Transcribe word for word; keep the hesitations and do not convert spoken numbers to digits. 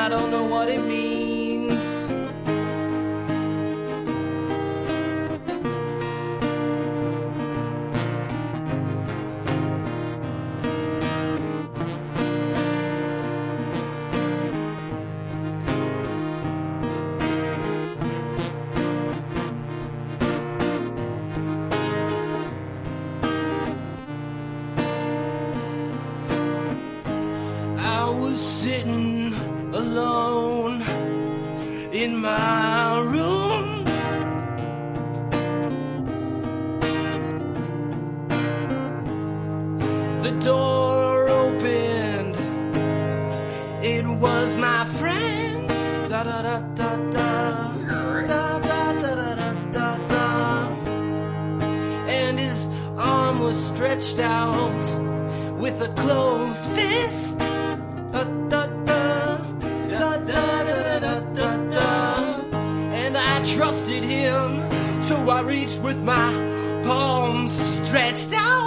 I don't know what it means. I was sitting alone in my room, the door opened, it was my friend. Da da da da da da da da da da da da. And his arm was stretched out with a closed fist. Da, da, da, da, da, da, da, da, da. And I trusted him, so I reached with my palms stretched out.